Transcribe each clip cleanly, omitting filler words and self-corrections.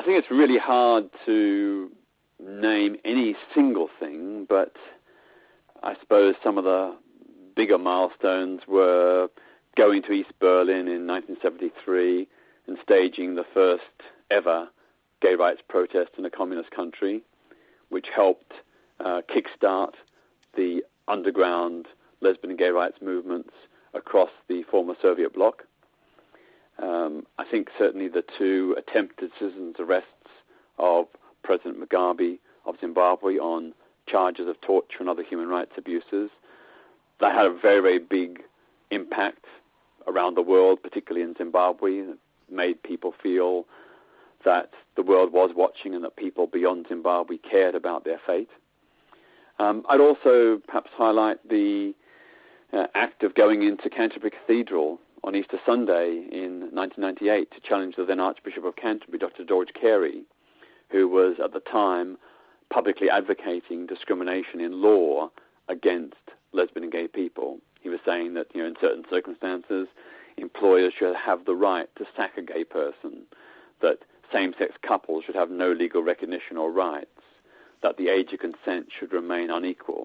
I think it's really hard to name any single thing, but I suppose some of the bigger milestones were going to East Berlin in 1973 and staging the first ever gay rights protest in a communist country, which helped kickstart the underground lesbian and gay rights movements across the former Soviet bloc. I think certainly the two attempted citizens' arrests of President Mugabe of Zimbabwe on charges of torture and other human rights abuses, that had a very, very big impact around the world, particularly in Zimbabwe. It made people feel that the world was watching and that people beyond Zimbabwe cared about their fate. I'd also perhaps highlight the act of going into Canterbury Cathedral on Easter Sunday in 1998 to challenge the then Archbishop of Canterbury, Dr. George Carey, who was at the time publicly advocating discrimination in law against lesbian and gay people. He was saying that, in certain circumstances, employers should have the right to sack a gay person, that same-sex couples should have no legal recognition or rights, that the age of consent should remain unequal.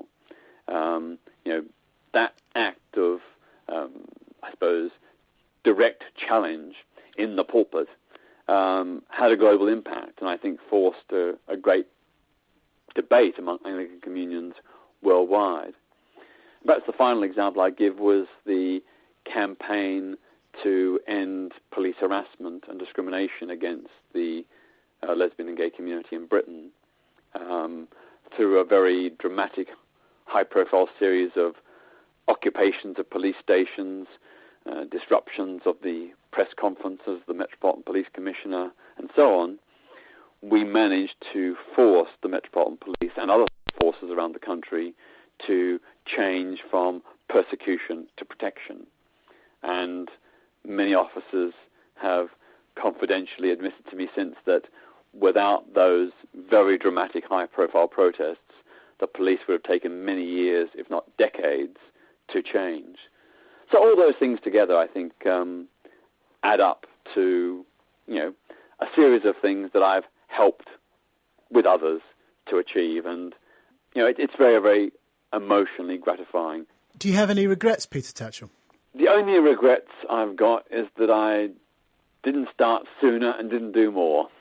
That act of, I suppose, direct challenge in the pulpit had a global impact, and I think forced a great debate among Anglican communions worldwide. Perhaps the final example I give was the campaign to end police harassment and discrimination against the lesbian and gay community in Britain through a very dramatic, high-profile series of occupations of police stations, disruptions of the press conferences of the Metropolitan Police Commissioner, and so on. We managed to force the Metropolitan Police and other forces around the country to change from persecution to protection. And many officers have confidentially admitted to me since that without those very dramatic high-profile protests, the police would have taken many years, if not decades, to change. So all those things together, I think, add up to, a series of things that I've helped with others to achieve. And, it's very, very emotionally gratifying. Do you have any regrets, Peter Tatchell? The only regrets I've got is that I didn't start sooner and didn't do more.